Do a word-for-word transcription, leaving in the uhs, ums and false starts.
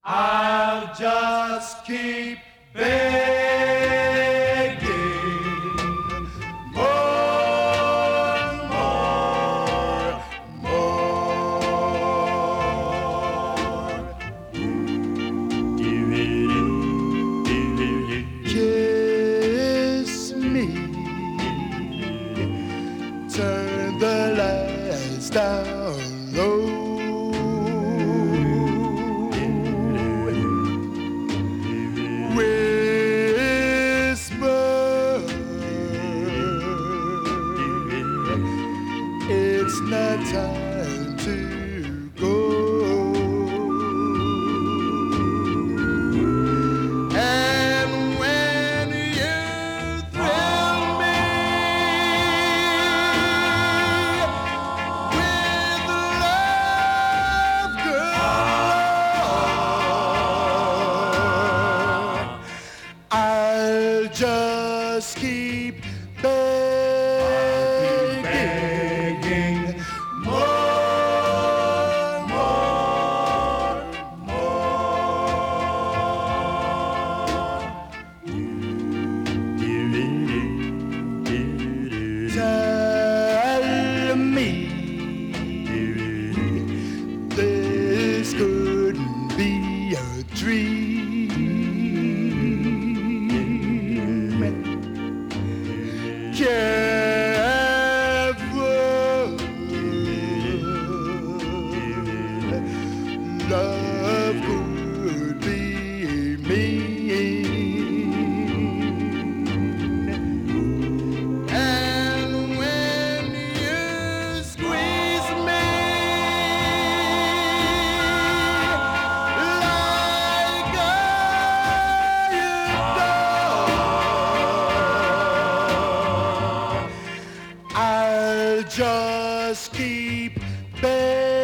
I'll just keep begging more, more, more. Kiss me, turn the lights down low. It's not time to go. And when you thrill me with love, girl, I'll just keep begging more, more, more. Tell me this couldn't be a dream. Careful, love could be mean. And when you squeeze me like a dog, I'll just keep begging.